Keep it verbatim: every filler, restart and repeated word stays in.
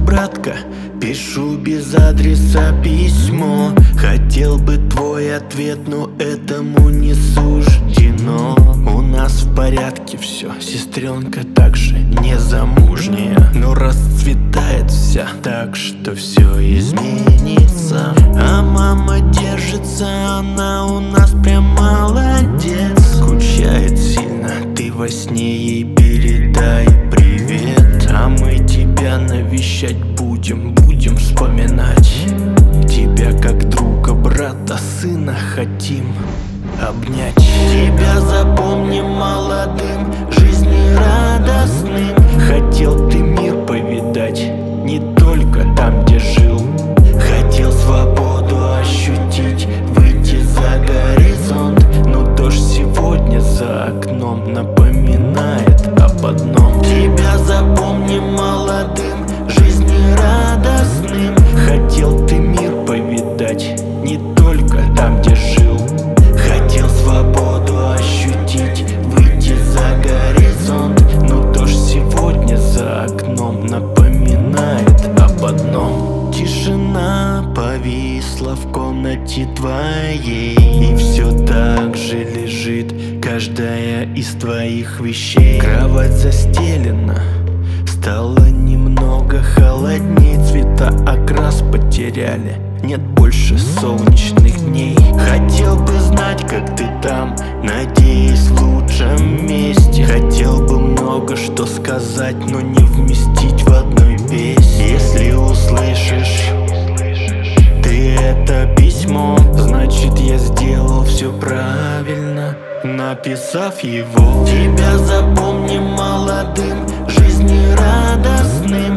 братка, пишу без адреса письмо. Хотел бы твой ответ, но этому не суждено. У нас в порядке все, сестренка также незамужняя, но расцветает вся, так что все изменится. А мама держится, она у нас прям молодец. Скучает сильно, ты во сне ей передай привет. А мы тебя навещать будем, будем вспоминать тебя как друга, брата, сына хотим обнять. Тебя запомним молодым, жизнерадостным. Хотел ты мир повидать, не только там, где жил. Хотел свободу ощутить, выйти за горизонт. Но дождь сегодня за окном напоминает об одном. Тебя запомним молодым, жизнерадостным. Хотел ты мир повидать, не только там, где жил. Хотел свободу ощутить, выйти за горизонт. Но дождь сегодня за окном напоминает об одном. Тишина повисла в комнате твоей, и все так же лежит каждая из твоих вещей. Кровать застелена, стало немного холодней. Цвета окрас потеряли, нет больше солнечных дней. Хотел бы знать, как ты там, надеюсь, в лучшем месте. Хотел бы много что сказать, но не вместить в одной песне. Если услышишь ты это письмо, значит я сделал все правильно, написав его. Тебя запомним молодым, жизнерадостным.